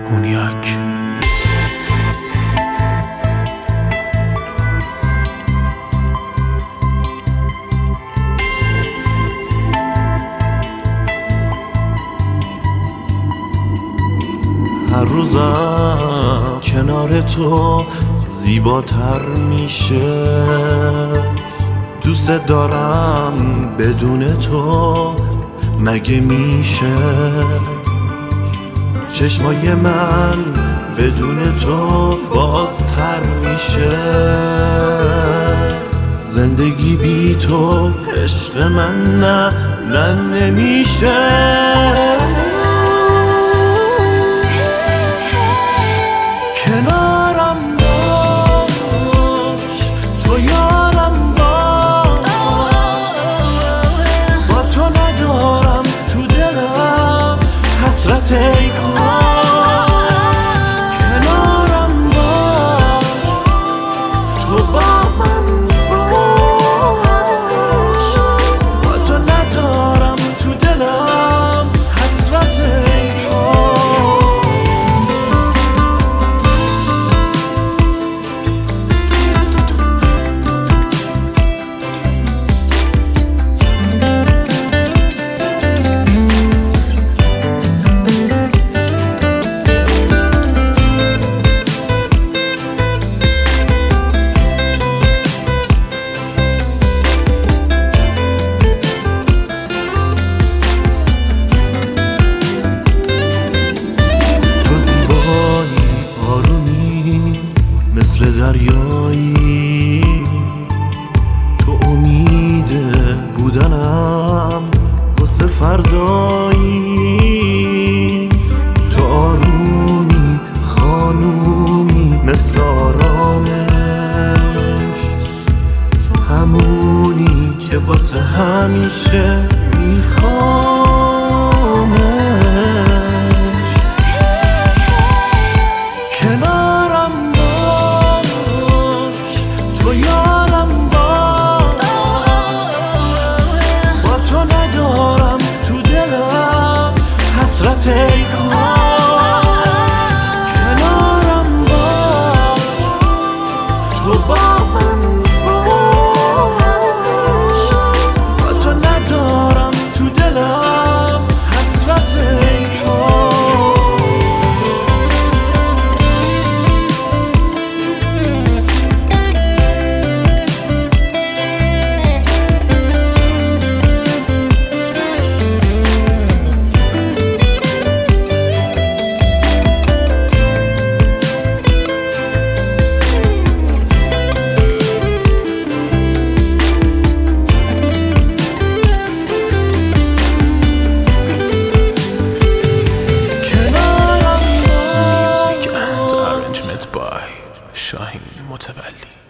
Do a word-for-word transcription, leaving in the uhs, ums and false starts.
هونیاک. هر روزم کنار تو زیباتر میشه، دوست دارم بدون تو مگه میشه؟ چشمای من بدون تو بازتر میشه، زندگی بی تو عشق من نه نه نمیشه. کنارم باش تو یارم باش، با تو ندارم تو دلم حسرت ای کاش. کنارم باش تو با من باش، با تو ندارم تو دلم حسرت ای مثل دریایی، تو امید بودنم واسه فردایی، تو آرومی خانومی مثل آرامش، همونی که واسه همیشه میخوامش. کنارم تو یارم باش، با تو ندارم تو دلم حسرت ای کاش. کنارم باش تو با من باش، با تو ندارم تو دلم حسرت ای کاش. شاهین متولی.